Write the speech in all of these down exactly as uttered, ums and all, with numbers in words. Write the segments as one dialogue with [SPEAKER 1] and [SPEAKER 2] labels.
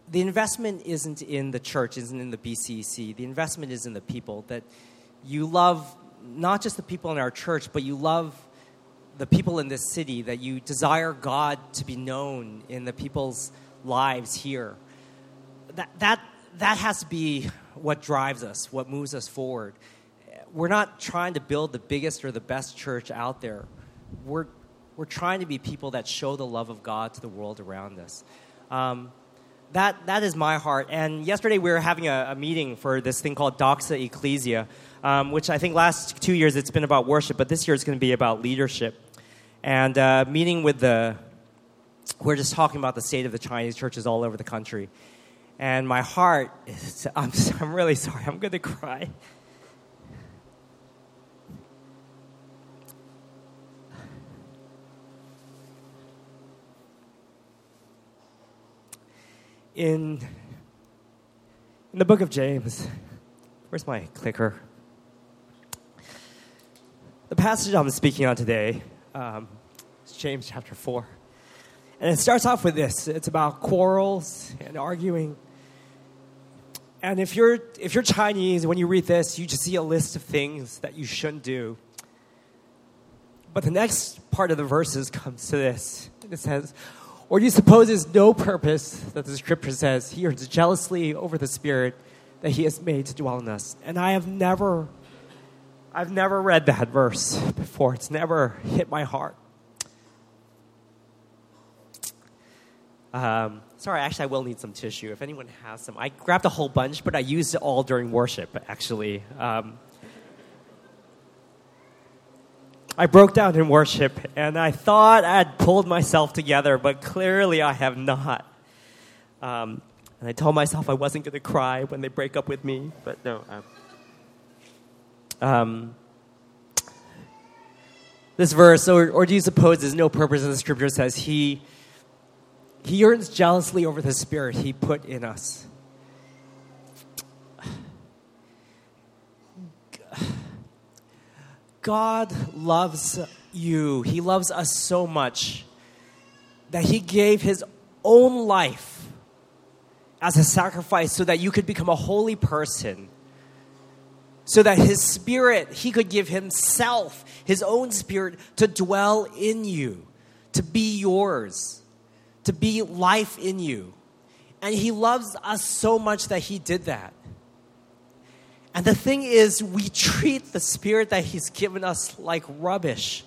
[SPEAKER 1] the investment isn't in the church, isn't in the B C C. The investment is in the people, that you love not just the people in our church, but you love the people in this city, that you desire God to be known in the people's lives here. That that that has to be what drives us, what moves us forward. We're not trying to build the biggest or the best church out there. We're we're trying to be people that show the love of God to the world around us. Um, that that is my heart. And yesterday we were having a, a meeting for this thing called Doxa Ecclesia, um, which I think last two years it's been about worship, but this year it's going to be about leadership. And uh, meeting with the, we're just talking about the state of the Chinese churches all over the country. And my heart is, I'm, I'm really sorry, I'm going to cry. In, in the book of James, where's my clicker? The passage I'm speaking on today, um, is James chapter four. And it starts off with this. It's about quarrels and arguing. And if you're if you're Chinese, when you read this, you just see a list of things that you shouldn't do. But the next part of the verses comes to this. It says, or do you suppose there's no purpose that the scripture says he yearns jealously over the Spirit that he has made to dwell in us? And I have never, I've never read that verse before. It's never hit my heart. Um, sorry, actually, I will need some tissue if anyone has some. I grabbed a whole bunch, but I used it all during worship, actually. Um, I broke down in worship, and I thought I had pulled myself together, but clearly I have not. Um, and I told myself I wasn't going to cry when they break up with me, but no. Um, um, this verse, or, or do you suppose there's no purpose in the scripture, says he, he yearns jealously over the Spirit he put in us. God loves you. He loves us so much that he gave his own life as a sacrifice so that you could become a holy person. So that his Spirit, he could give himself, his own Spirit, to dwell in you, to be yours, to be life in you. And he loves us so much that he did that. And the thing is, we treat the Spirit that he's given us like rubbish.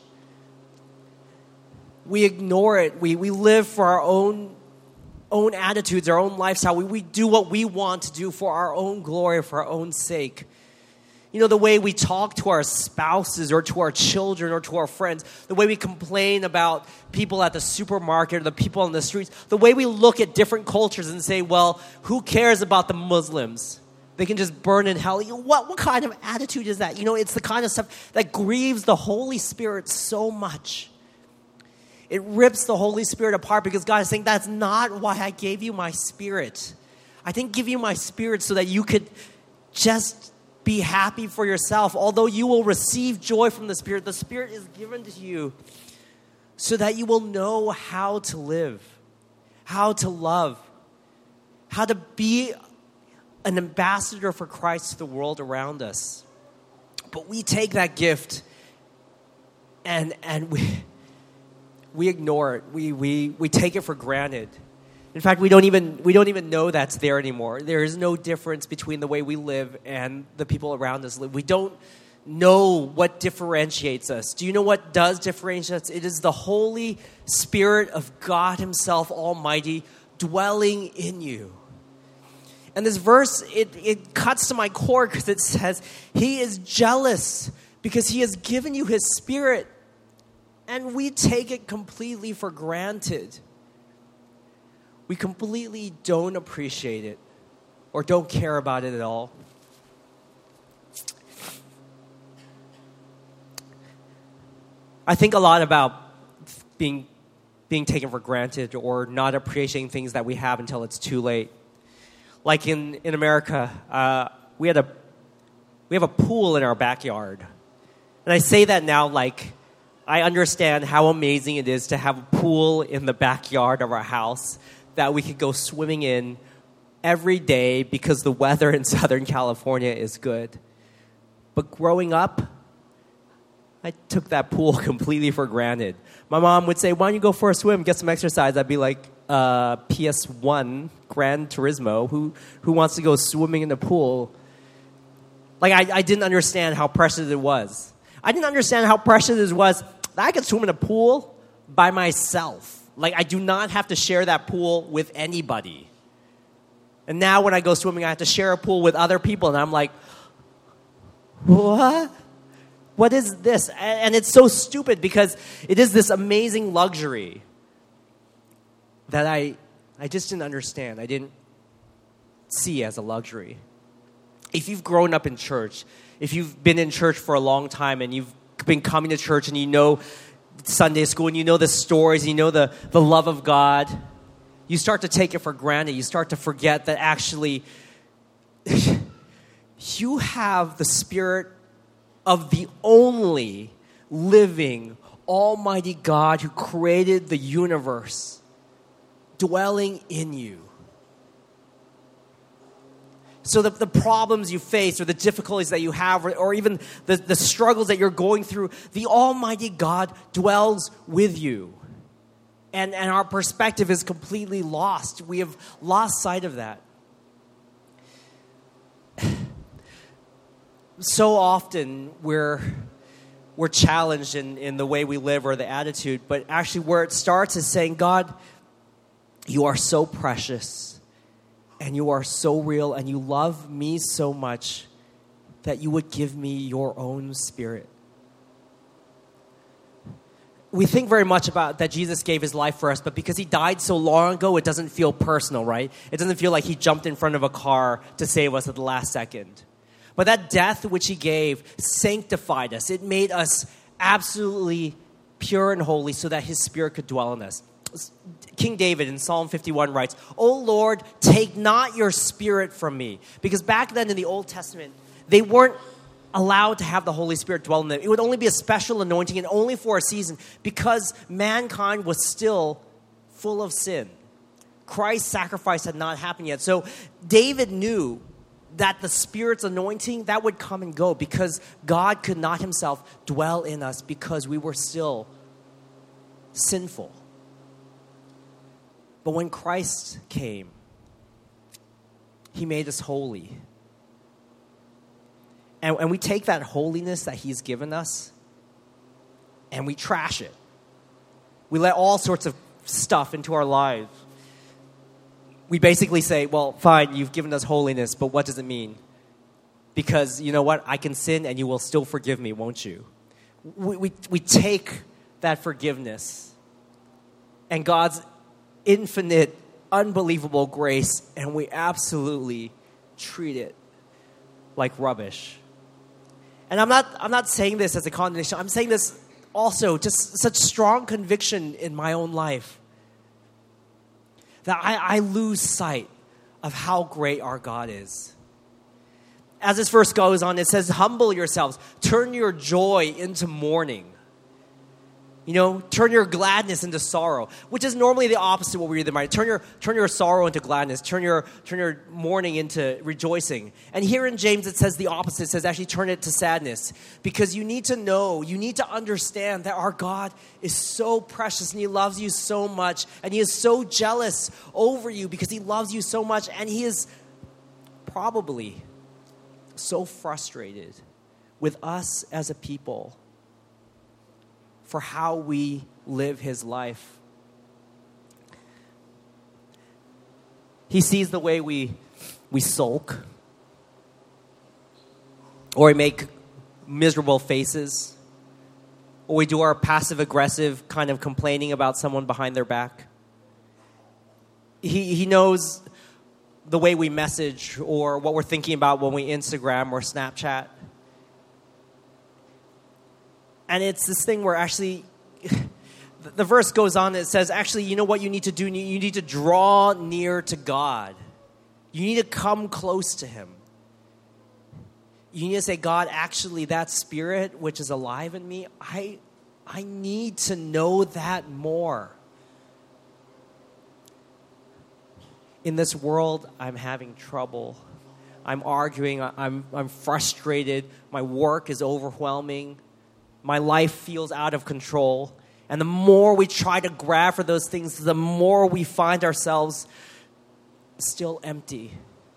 [SPEAKER 1] We ignore it. We, we live for our own, own attitudes, our own lifestyle. We, we do what we want to do for our own glory, for our own sake. You know, the way we talk to our spouses or to our children or to our friends, the way we complain about people at the supermarket or the people on the streets, the way we look at different cultures and say, well, who cares about the Muslims? They can just burn in hell. You know, what, what kind of attitude is that? You know, it's the kind of stuff that grieves the Holy Spirit so much. It rips the Holy Spirit apart because God is saying, that's not why I gave you my Spirit. I didn't give you my Spirit so that you could just be happy for yourself. Although you will receive joy from the Spirit, the Spirit is given to you so that you will know how to live, how to love, how to be an ambassador for Christ to the world around us. But we take that gift and and we we ignore it. We we we take it for granted. In fact, we don't even we don't even know that's there anymore. There is no difference between the way we live and the people around us live. We don't know what differentiates us. Do you know what does differentiate us? It is the Holy Spirit of God himself Almighty dwelling in you. And this verse, it, it cuts to my core because it says, he is jealous because he has given you his Spirit. And we take it completely for granted. We completely don't appreciate it or don't care about it at all. I think a lot about being, being taken for granted or not appreciating things that we have until it's too late. Like in, in America, uh, we had a we have a pool in our backyard. And I say that now like I understand how amazing it is to have a pool in the backyard of our house that we could go swimming in every day because the weather in Southern California is good. But growing up, I took that pool completely for granted. My mom would say, why don't you go for a swim, get some exercise? I'd be like, uh, P S one, Gran Turismo, who, who wants to go swimming in the pool? Like, I, I didn't understand how precious it was. I didn't understand how precious it was that I could swim in a pool by myself. Like, I do not have to share that pool with anybody. And now when I go swimming, I have to share a pool with other people. And I'm like, what? What is this? And it's so stupid because it is this amazing luxury that I, I just didn't understand. I didn't see as a luxury. If you've grown up in church, if you've been in church for a long time and you've been coming to church and you know Sunday school and you know the stories, and you know the, the love of God, you start to take it for granted. You start to forget that actually you have the Spirit of the only living, almighty God who created the universe dwelling in you. So the, the problems you face or the difficulties that you have or, or even the, the struggles that you're going through, the almighty God dwells with you. And, and our perspective is completely lost. We have lost sight of that. So often we're we're challenged in, in the way we live or the attitude, but actually where it starts is saying, God, you are so precious and you are so real and you love me so much that you would give me your own Spirit. We think very much about that Jesus gave his life for us, but because he died so long ago, it doesn't feel personal, right? It doesn't feel like he jumped in front of a car to save us at the last second. But that death which he gave sanctified us. It made us absolutely pure and holy so that his Spirit could dwell in us. King David in Psalm fifty-one writes, "O Lord, take not your Spirit from me." Because back then in the Old Testament, they weren't allowed to have the Holy Spirit dwell in them. It would only be a special anointing and only for a season because mankind was still full of sin. Christ's sacrifice had not happened yet. So David knew that the Spirit's anointing, that would come and go because God could not himself dwell in us because we were still sinful. But when Christ came, he made us holy. And, and we take that holiness that he's given us and we trash it. We let all sorts of stuff into our lives. We basically say, well, fine, you've given us holiness, but what does it mean? Because, you know what, I can sin and you will still forgive me, won't you? We, we, we take that forgiveness and God's infinite, unbelievable grace, and we absolutely treat it like rubbish. And I'm not, I'm not saying this as a condemnation. I'm saying this also, just such strong conviction in my own life that I, I lose sight of how great our God is. As this verse goes on, it says, humble yourselves. Turn your joy into mourning. You know, turn your gladness into sorrow, which is normally the opposite of what we read in the Bible. Turn your, turn your sorrow into gladness. Turn your, turn your mourning into rejoicing. And here in James, it says the opposite. It says actually turn it to sadness. Because you need to know, you need to understand that our God is so precious and he loves you so much. And he is so jealous over you because he loves you so much. And he is probably so frustrated with us as a people for how we live his life. He sees the way we we sulk, or we make miserable faces, or we do our passive-aggressive kind of complaining about someone behind their back. He he knows the way we message or what we're thinking about when we Instagram or Snapchat. And it's this thing where actually, the verse goes on, it says, actually, you know what you need to do? You need to draw near to God. You need to come close to him. You need to say, God, actually, that Spirit which is alive in me, I, I need to know that more. In this world, I'm having trouble. I'm arguing. I'm, I'm frustrated. My work is overwhelming. My life feels out of control. And the more we try to grab for those things, the more we find ourselves still empty.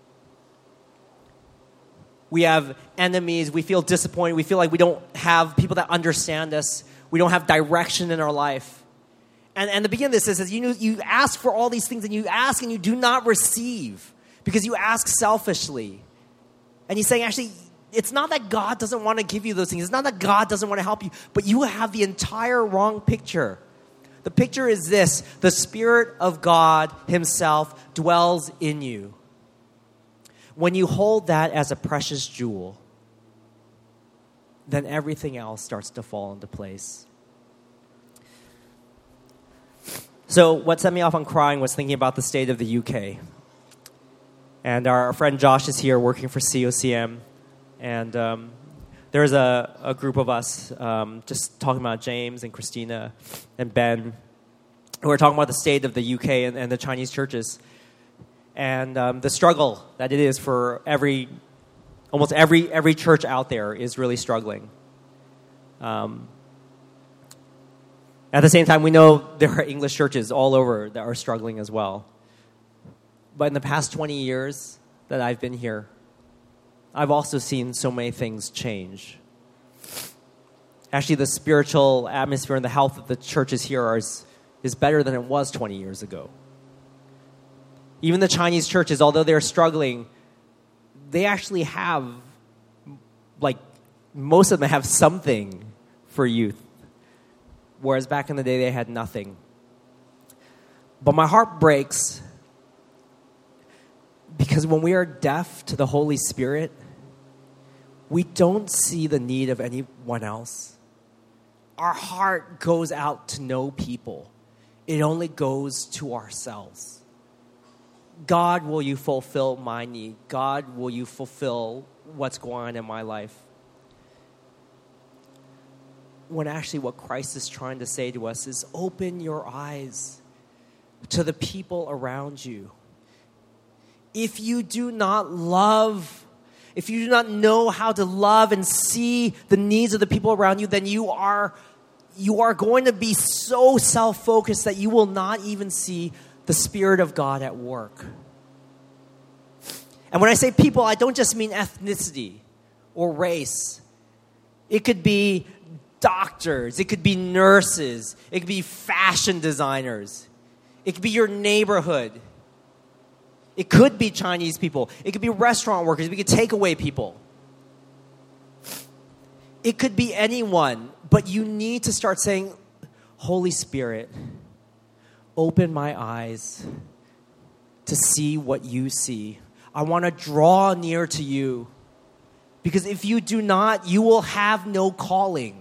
[SPEAKER 1] We have enemies. We feel disappointed. We feel like we don't have people that understand us. We don't have direction in our life. And, and the beginning of this is, is you, know, you ask for all these things, and you ask and you do not receive because you ask selfishly. And he's saying, actually, it's not that God doesn't want to give you those things. It's not that God doesn't want to help you, but you have the entire wrong picture. The picture is this: the Spirit of God himself dwells in you. When you hold that as a precious jewel, then everything else starts to fall into place. So what set me off on crying was thinking about the state of the U K. And our friend Josh is here working for C O C M. And um, there's a, a group of us um, just talking about James and Christina and Ben, who are talking about the state of the U K and, and the Chinese churches. And um, the struggle that it is for every, almost every every church out there is really struggling. Um, at the same time, we know there are English churches all over that are struggling as well. But in the past twenty years that I've been here, I've also seen so many things change. Actually, the spiritual atmosphere and the health of the churches here are, is, is better than it was twenty years ago. Even the Chinese churches, although they're struggling, they actually have, like, most of them have something for youth. Whereas back in the day, they had nothing. But my heart breaks because when we are deaf to the Holy Spirit, we don't see the need of anyone else. Our heart goes out to no people. It only goes to ourselves. God, will you fulfill my need? God, will you fulfill what's going on in my life? When actually what Christ is trying to say to us is open your eyes to the people around you. If you do not love, if you do not know how to love and see the needs of the people around you, then you are, you are going to be so self-focused that you will not even see the Spirit of God at work. And when I say people, I don't just mean ethnicity or race. It could be doctors. It could be nurses. It could be fashion designers. It could be your neighborhood. It could be Chinese people. It could be restaurant workers. We could takeaway people. It could be anyone. But you need to start saying, Holy Spirit, open my eyes to see what you see. I want to draw near to you. Because if you do not, you will have no calling.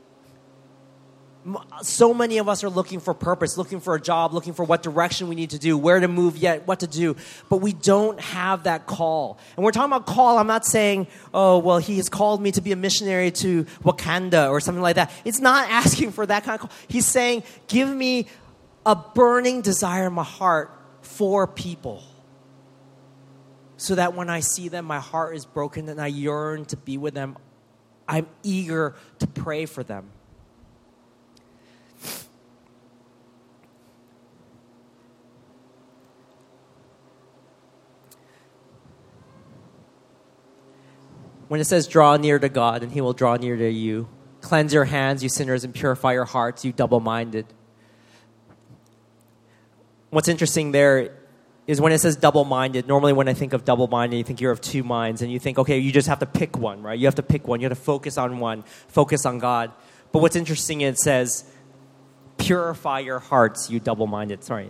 [SPEAKER 1] So many of us are looking for purpose, looking for a job, looking for what direction we need to do, where to move yet, what to do. But we don't have that call. And we're talking about call. I'm not saying, oh, well, he has called me to be a missionary to Wakanda or something like that. It's not asking for that kind of call. He's saying, give me a burning desire in my heart for people. So that when I see them, my heart is broken and I yearn to be with them. I'm eager to pray for them. When it says draw near to God and he will draw near to you. Cleanse your hands, you sinners, and purify your hearts, you double-minded. What's interesting there is when it says double-minded, normally when I think of double-minded, you think you're of two minds, and you think, okay, you just have to pick one, right? You have to pick one. You have to focus on one, focus on God. But what's interesting, it says, purify your hearts, you double-minded. Sorry.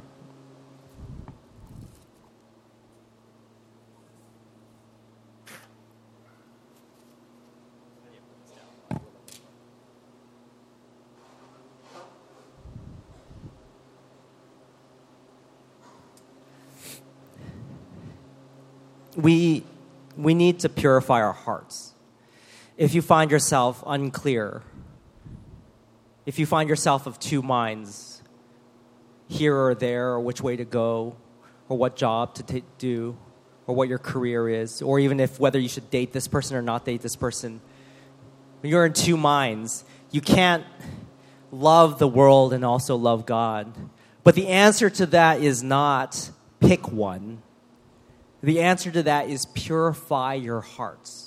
[SPEAKER 1] We, we need to purify our hearts. If you find yourself unclear, if you find yourself of two minds, here or there, or which way to go, or what job to t- do, or what your career is, or even if whether you should date this person or not date this person. When you're in two minds, you can't love the world and also love God. But the answer to that is not pick one. The answer to that is purify your hearts.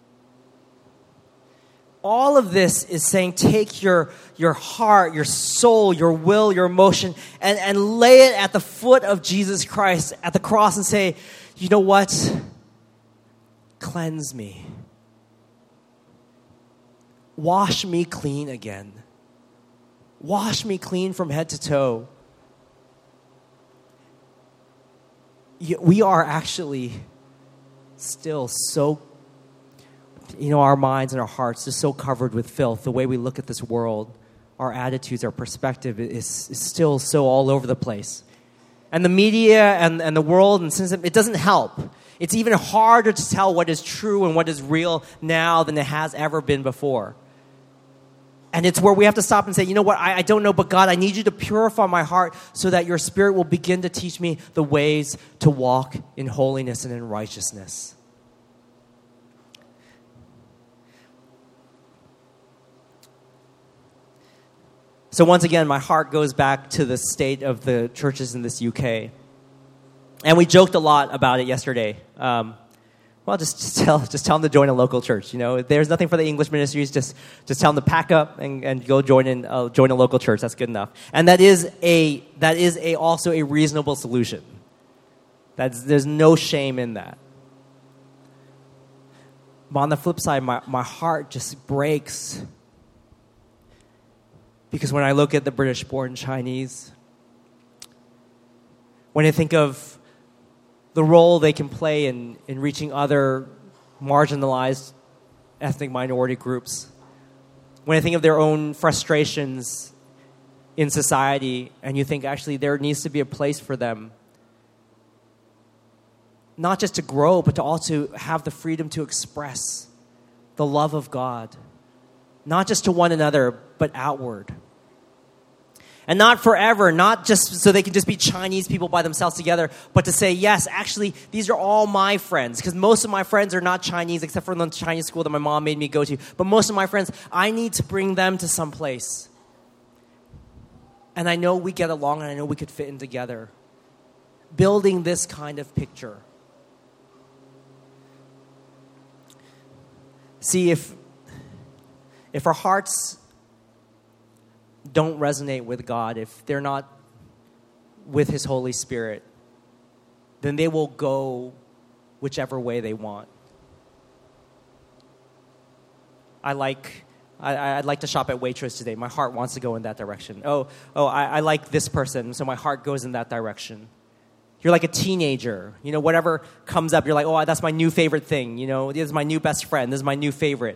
[SPEAKER 1] All of this is saying take your, your heart, your soul, your will, your emotion, and, and lay it at the foot of Jesus Christ at the cross and say, you know what? Cleanse me. Wash me clean again. Wash me clean from head to toe. We are actually still so, you know, our minds and our hearts are so covered with filth. The way we look at this world, our attitudes, our perspective is, is still so all over the place. And the media and, and the world, and since it doesn't help. It's even harder to tell what is true and what is real now than it has ever been before. And it's where we have to stop and say, you know what, I, I don't know, but God, I need you to purify my heart so that your Spirit will begin to teach me the ways to walk in holiness and in righteousness. So once again, my heart goes back to the state of the churches in this U K. And we joked a lot about it yesterday. Um, well, just, just tell just tell them to join a local church. You know, if there's nothing for the English ministries, just just tell them to pack up and, and go join in uh, join a local church. That's good enough. And that is a that is a also a reasonable solution. That's there's no shame in that. But on the flip side, my, my heart just breaks. Because when I look at the British-born Chinese, when I think of the role they can play in, in reaching other marginalized ethnic minority groups, when I think of their own frustrations in society, and you think actually there needs to be a place for them, not just to grow, but to also have the freedom to express the love of God, not just to one another, but outward. And not forever, not just so they can just be Chinese people by themselves together, but to say, yes, actually, these are all my friends. Because most of my friends are not Chinese, except for the Chinese school that my mom made me go to. But most of my friends, I need to bring them to some place. And I know we get along, and I know we could fit in together. Building this kind of picture. See, if if our hearts don't resonate with God, if they're not with His Holy Spirit, then they will go whichever way they want. I like, I, I'd like to shop at Waitrose today. My heart wants to go in that direction. Oh, oh, I, I like this person, so my heart goes in that direction. You're like a teenager. You know, whatever comes up, you're like, oh, that's my new favorite thing. You know, this is my new best friend. This is my new favorite.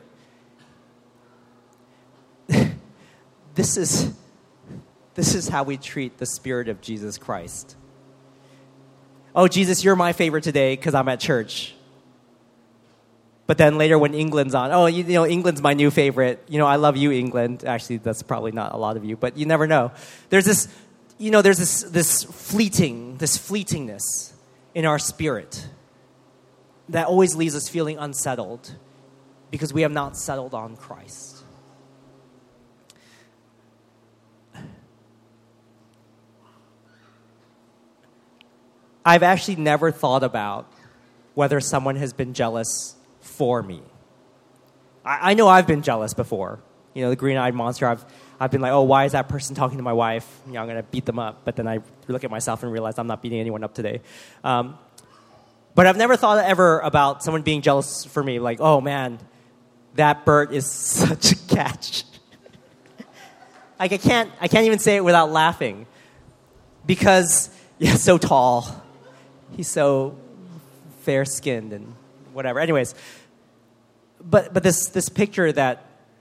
[SPEAKER 1] This is, this is how we treat the Spirit of Jesus Christ. Oh, Jesus, you're my favorite today because I'm at church. But then later when England's on, oh, you, you know, England's my new favorite. You know, I love you, England. Actually, that's probably not a lot of you, but you never know. There's this, you know, there's this this fleeting, this fleetingness in our spirit that always leaves us feeling unsettled because we have not settled on Christ. I've actually never thought about whether someone has been jealous for me. I, I know I've been jealous before. You know, the green-eyed monster, I've I've been like, oh, why is that person talking to my wife? You know, I'm going to beat them up. But then I look at myself and realize I'm not beating anyone up today. Um, but I've never thought ever about someone being jealous for me. Like, oh, man, that Bert is such a catch. Like, I can't, I can't even say it without laughing. Because, yeah, so tall. He's so fair-skinned and whatever. Anyways, but but this this picture that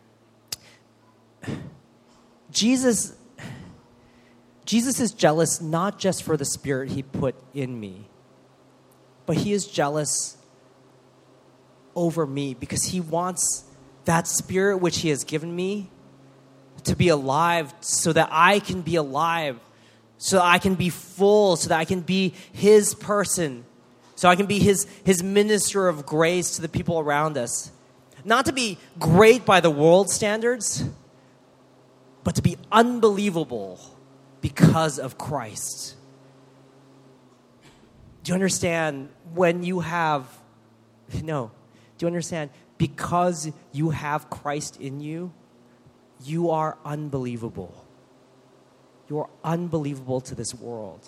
[SPEAKER 1] Jesus Jesus is jealous not just for the Spirit He put in me, but He is jealous over me because He wants that Spirit which He has given me to be alive so that I can be alive so that I can be full, so that I can be his person, so I can be his, his minister of grace to the people around us. Not to be great by the world standards, but to be unbelievable because of Christ. Do you understand when you have, no, do you understand? Because you have Christ in you, you are unbelievable. You are unbelievable to this world.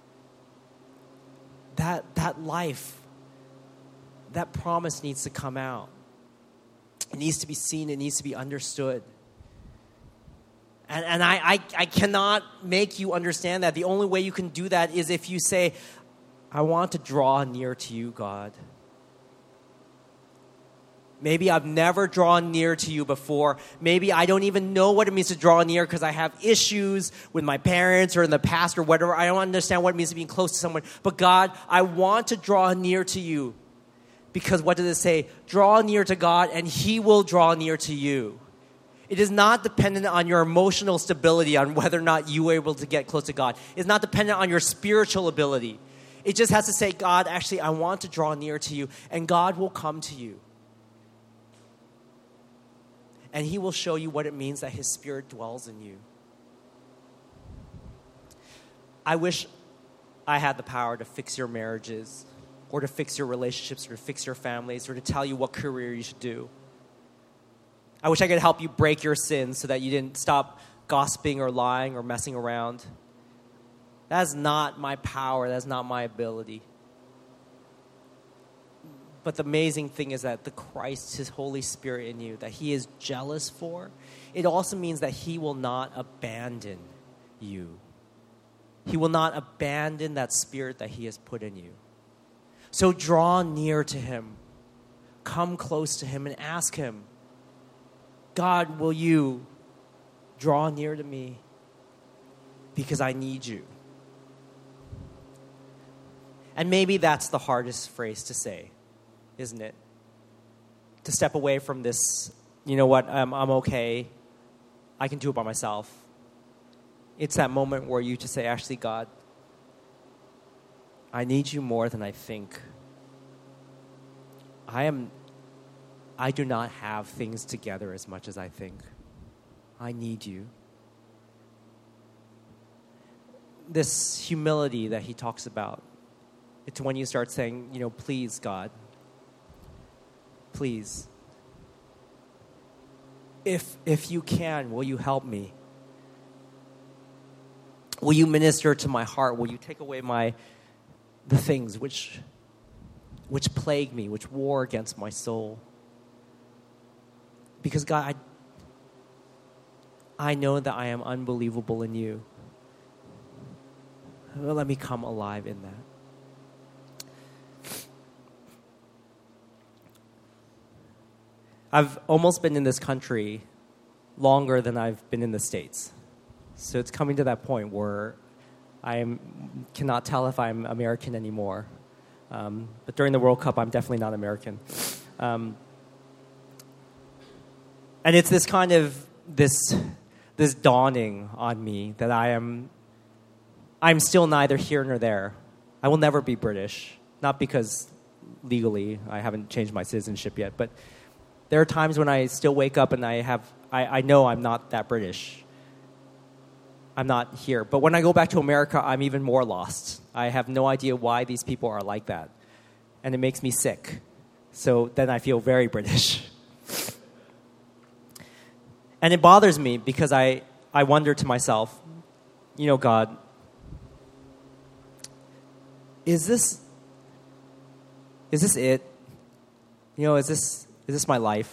[SPEAKER 1] That, that life, that promise needs to come out. It needs to be seen. It needs to be understood. And, and I, I, I cannot make you understand that. The only way you can do that is if you say, I want to draw near to you, God. Maybe I've never drawn near to you before. Maybe I don't even know what it means to draw near because I have issues with my parents or in the past or whatever. I don't understand what it means to be close to someone. But God, I want to draw near to you. Because what does it say? Draw near to God and he will draw near to you. It is not dependent on your emotional stability, on whether or not you are able to get close to God. It's not dependent on your spiritual ability. It just has to say, God, actually, I want to draw near to you. And God will come to you. And he will show you what it means that his Spirit dwells in you. I wish I had the power to fix your marriages, or to fix your relationships, or to fix your families, or to tell you what career you should do. I wish I could help you break your sins so that you didn't stop gossiping or lying or messing around. That is not my power. That is not my ability. But the amazing thing is that the Christ, his Holy Spirit in you, that he is jealous for, it also means that he will not abandon you. He will not abandon that Spirit that he has put in you. So draw near to him. Come close to him and ask him, God, will you draw near to me? Because I need you. And maybe that's the hardest phrase to say, isn't it? To step away from this, you know what, I'm, I'm okay. I can do it by myself. It's that moment where you just say, actually, God, I need you more than I think. I am, I do not have things together as much as I think. I need you. This humility that he talks about, it's when you start saying, you know, please, God, please, if if you can, will you help me? Will you minister to my heart? Will you take away my the things which which plague me, which war against my soul? Because God, I, I know that I am unbelievable in you. Well, let me come alive in that. I've almost been in this country longer than I've been in the States. So it's coming to that point where I cannot tell if I'm American anymore. Um, but during the World Cup, I'm definitely not American. Um, and it's this kind of, this this dawning on me that I am, I'm still neither here nor there. I will never be British. Not because legally I haven't changed my citizenship yet, but there are times when I still wake up and I have, I, I know I'm not that British. I'm not here. But when I go back to America, I'm even more lost. I have no idea why these people are like that. And it makes me sick. So then I feel very British. And it bothers me because I, I wonder to myself, you know, God, is this, is this it? You know, is this... Is this my life?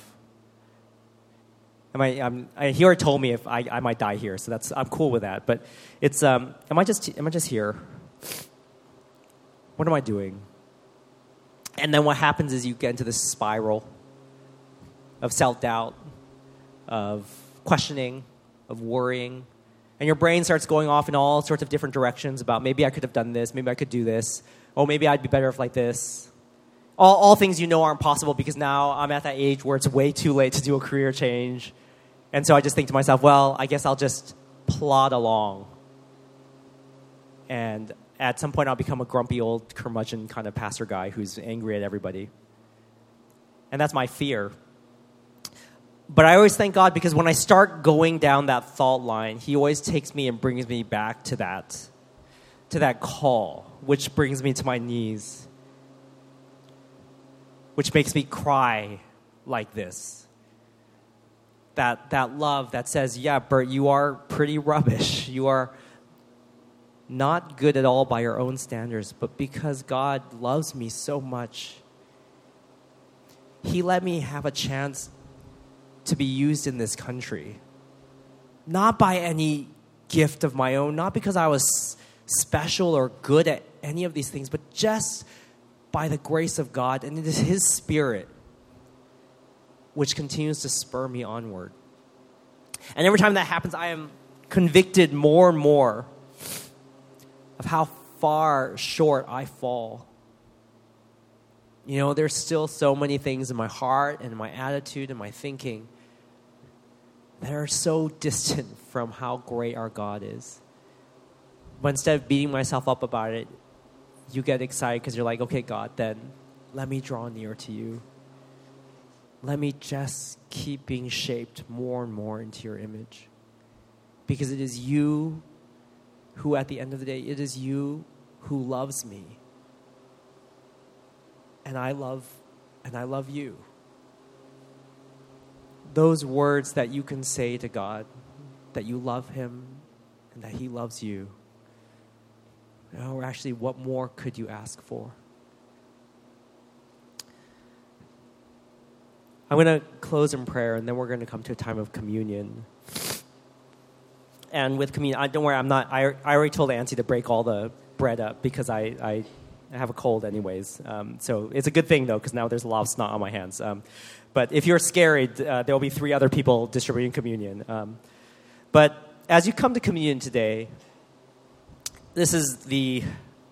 [SPEAKER 1] Am I? I'm, I here told me if I, I might die here, so that's I'm cool with that. But it's um, am I just am I just here? What am I doing? And then what happens is you get into this spiral of self-doubt, of questioning, of worrying, and your brain starts going off in all sorts of different directions about maybe I could have done this, maybe I could do this, oh maybe I'd be better if like this. All, all things you know aren't possible because now I'm at that age where it's way too late to do a career change. And so I just think to myself, well, I guess I'll just plod along. And at some point, I'll become a grumpy old curmudgeon kind of pastor guy who's angry at everybody. And that's my fear. But I always thank God because when I start going down that fault line, he always takes me and brings me back to that, to that call, which brings me to my knees, which makes me cry like this. That, that love that says, yeah, Bert, you are pretty rubbish. You are not good at all by your own standards, but because God loves me so much, he let me have a chance to be used in this country. Not by any gift of my own, not because I was special or good at any of these things, but just by the grace of God, and it is his Spirit which continues to spur me onward. And every time that happens, I am convicted more and more of how far short I fall. You know, there's still so many things in my heart and my attitude and my thinking that are so distant from how great our God is. But instead of beating myself up about it, you get excited because you're like, okay, God, then let me draw near to you. Let me just keep being shaped more and more into your image. Because it is you who, at the end of the day, it is you who loves me. And I love, and I love you. Those words that you can say to God, that you love him and that he loves you. Or actually, what more could you ask for? I'm going to close in prayer, and then we're going to come to a time of communion. And with communion, I, don't worry, I'm not. I, I already told Auntie to break all the bread up because I, I have a cold, anyways. Um, so it's a good thing though, because now there's a lot of snot on my hands. Um, but if you're scared, uh, there will be three other people distributing communion. Um, but as you come to communion today, this is the.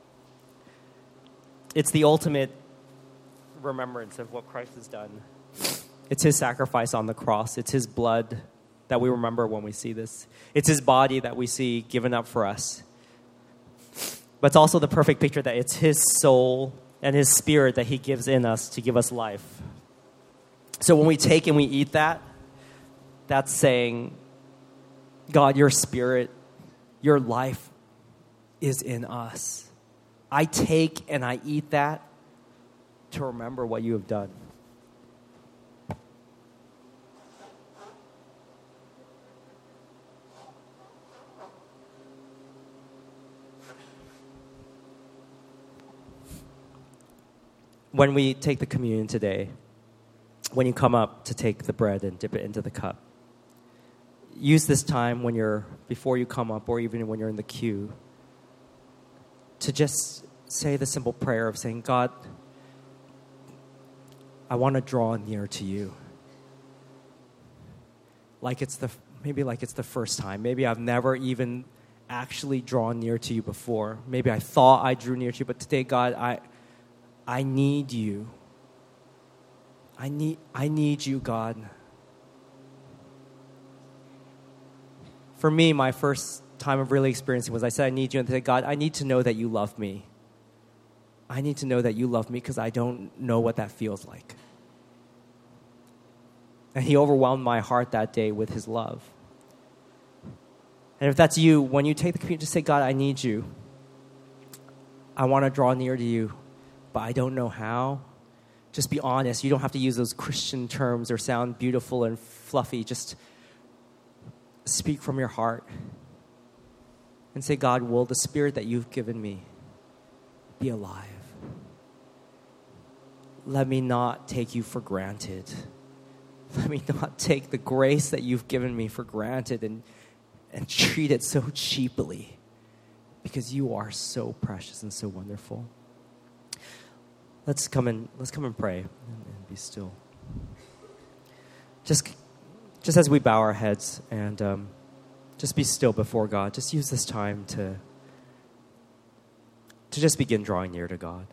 [SPEAKER 1] It's the ultimate remembrance of what Christ has done. It's his sacrifice on the cross. It's his blood that we remember when we see this. It's his body that we see given up for us. But it's also the perfect picture that it's his soul and his spirit that he gives in us to give us life. So when we take and we eat that, that's saying, God, your spirit, your life is in us. I take and I eat that to remember what you have done. When we take the communion today, when you come up to take the bread and dip it into the cup, use this time when you're, before you come up or even when you're in the queue, to just say the simple prayer of saying, God, I want to draw near to you. Like it's the, maybe like it's the first time. Maybe I've never even actually drawn near to you before. Maybe I thought I drew near to you, but today, God, I... I need you. I need I need you, God. For me, my first time of really experiencing was I said, I need you. And I said, God, I need to know that you love me. I need to know that you love me because I don't know what that feels like. And he overwhelmed my heart that day with his love. And if that's you, when you take the communion, just say, God, I need you. I want to draw near to you. But I don't know how. Just be honest. You don't have to use those Christian terms or sound beautiful and fluffy. Just speak from your heart and say, God, will the spirit that you've given me be alive? Let me not take you for granted. Let me not take the grace that you've given me for granted and, and treat it so cheaply, because you are so precious and so wonderful. Let's come and let's come and pray and, and be still. Just, just as we bow our heads and um, just be still before God. Just use this time to to just begin drawing near to God.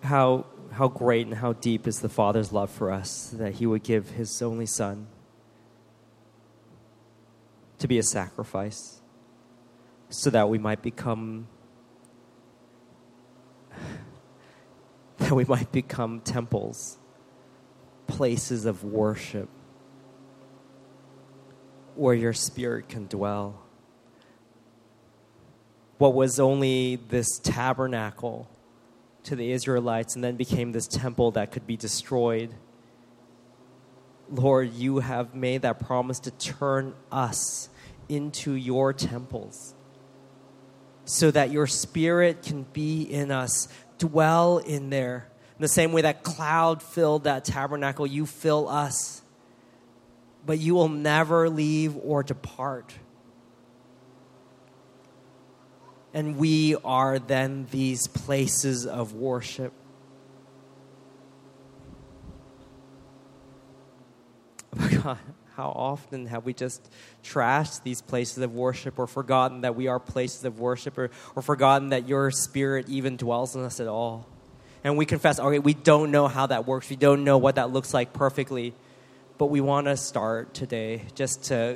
[SPEAKER 1] how how great and how deep is the Father's love for us, that he would give his only Son to be a sacrifice so that we might become that we might become temples, places of worship where your Spirit can dwell. What was only this tabernacle to the Israelites and then became this temple that could be destroyed. Lord, you have made that promise to turn us into your temples so that your Spirit can be in us, dwell in there. In the same way that cloud filled that tabernacle, you fill us. But you will never leave or depart. And we are then these places of worship. God, how often have we just trashed these places of worship, or forgotten that we are places of worship, or, or forgotten that your Spirit even dwells in us at all? And we confess, okay, we don't know how that works. We don't know what that looks like perfectly. But we want to start today just to,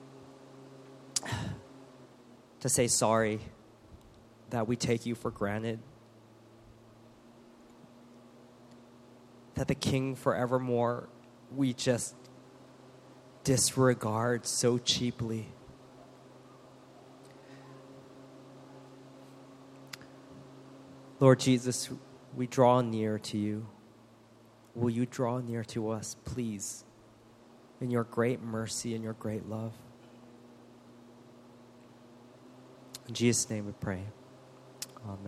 [SPEAKER 1] to say sorry that we take you for granted. That the King forevermore we just disregard so cheaply. Lord Jesus, we draw near to you. Will you draw near to us, please? In your great mercy and your great love. In Jesus' name we pray.